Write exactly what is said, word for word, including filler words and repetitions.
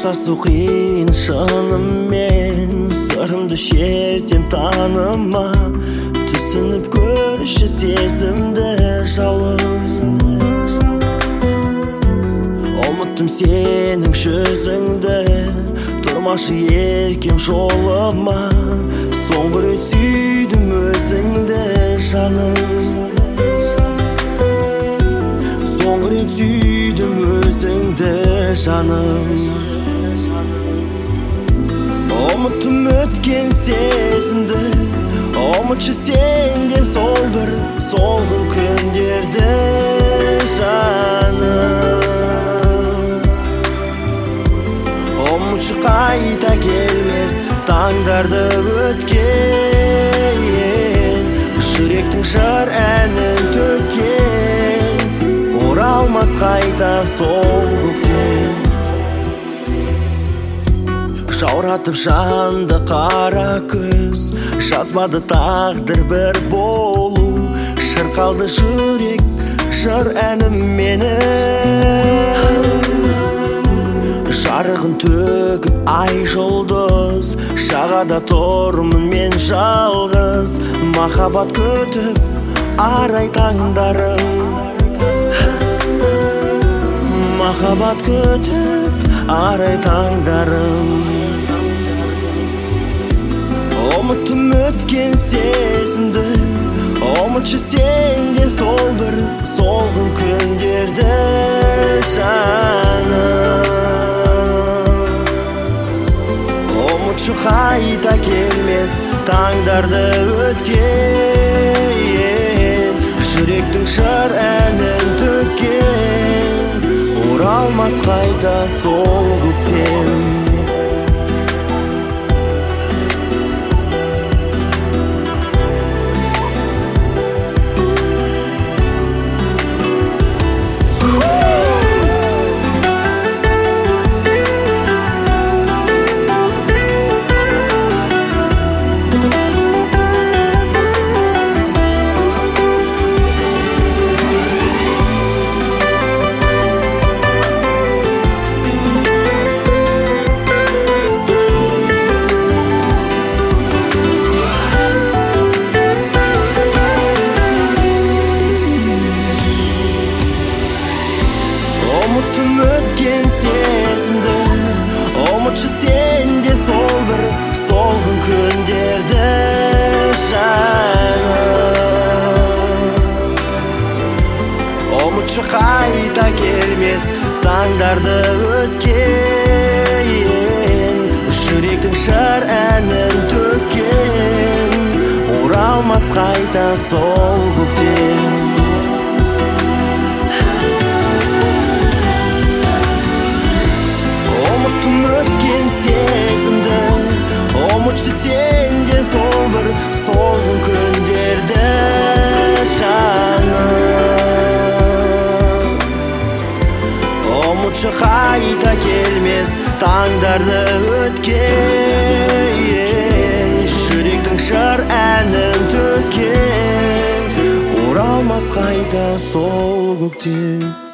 Қоштасу қиын шынымен, сырымды шертем таныма. Түсініп көрші сезімді жалын. Ұмыттым сенің жүзіңді, тұрмашы еркем жолыма. Соңғы рет сүйдім өзіңді жаным. Соңғы рет сүйдім өзіңді жаным. Ұмыттым өткен сезімді, ұмытшы сенде сол бір солғын күндерді жаным. Ұмытшы қайта келмес таңдарды өткен, жүректің жыр әнін төккен, оралмас қайта сол көктем. Жауратып жанды қара күз, жазбады тағдыр бір болу. Шырқалды жүрек жыр әнім менің. Жарығын төгіп ай жұлдыз, жағада тұрмын мен жалғыз. Махаббат күтіп арай таңдарым. Махаббат күтіп арай таңдарым. Ұмыттым өткен сезімді, ұмытшы сенде сол бір солғын күндерді жаным. Ұмытшы қайта келмес таңдарды өткен, жүректің жыр әнін төккен, оралмас қайта сол көктем. Ұмыттым өткен сезімді, ұмытшы сенде сол бір солғын күндерді жаным. Ұмытшы қайта келмес таңдарды өткен, жүректің жыр әнін төккен, оралмас қайта сол көктем. Өткен сезімді, ұмытшы сенде сол бір солғын күндерді жаным. Ұмытшы қайта келмес таңдарды өткен, жүректің жыр әнін төккен, оралмас қайта сол көктем.